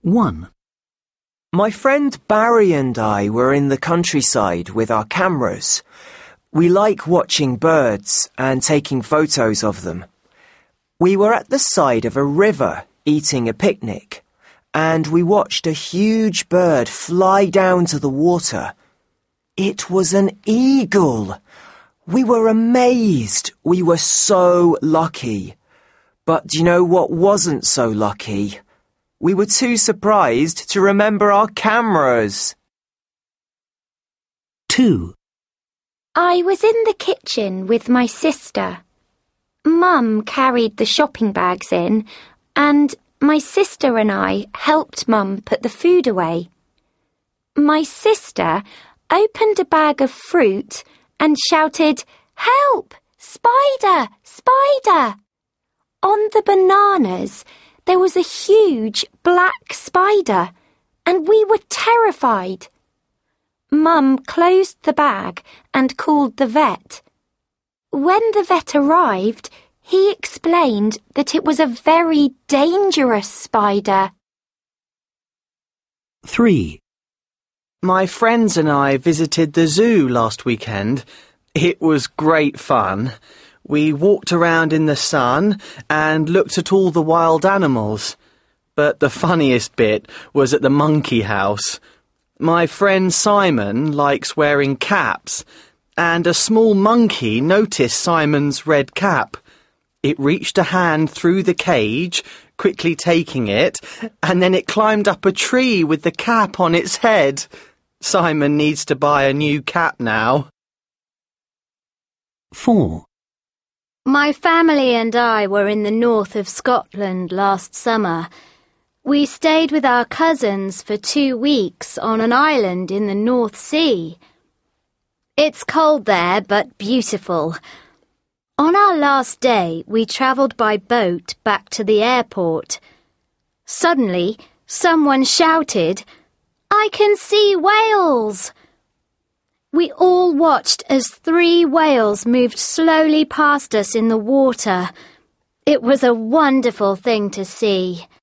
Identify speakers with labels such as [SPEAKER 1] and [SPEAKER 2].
[SPEAKER 1] 1.
[SPEAKER 2] My friend Barry and I were in the countryside with our cameras. We like watching birds and taking photos of them. We were at the side of a river eating a picnic, and we watched a huge bird fly down to the water. It was an eagle. We were amazed. We were so lucky. But do you know what wasn't so lucky? We were too surprised to remember our cameras.
[SPEAKER 1] 2.
[SPEAKER 3] I was in the kitchen with my sister. Mum carried the shopping bags in, and my sister and I helped Mum put the food away. My sister opened a bag of fruit and shouted, "Help! Spider! Spider!" On the bananas, there was a huge black spider, and we were terrified. Mum closed the bag and called the vet. When the vet arrived, he explained that it was a very dangerous spider.
[SPEAKER 1] 3.
[SPEAKER 2] My friends and I visited the zoo last weekend. It was great fun. We walked around in the sun and looked at all the wild animals. But the funniest bit was at the monkey house. My friend Simon likes wearing caps, and a small monkey noticed Simon's red cap. It reached a hand through the cage, quickly taking it, and then it climbed up a tree with the cap on its head. Simon needs to buy a new cap now.
[SPEAKER 1] 4.
[SPEAKER 4] My family and I were in the north of Scotland last summer. We stayed with our cousins for 2 weeks on an island in the North Sea. It's cold there, but beautiful. On our last day, we travelled by boat back to the airport. Suddenly, someone shouted, "I can see whales!" We all watched as 3 whales moved slowly past us in the water. It was a wonderful thing to see.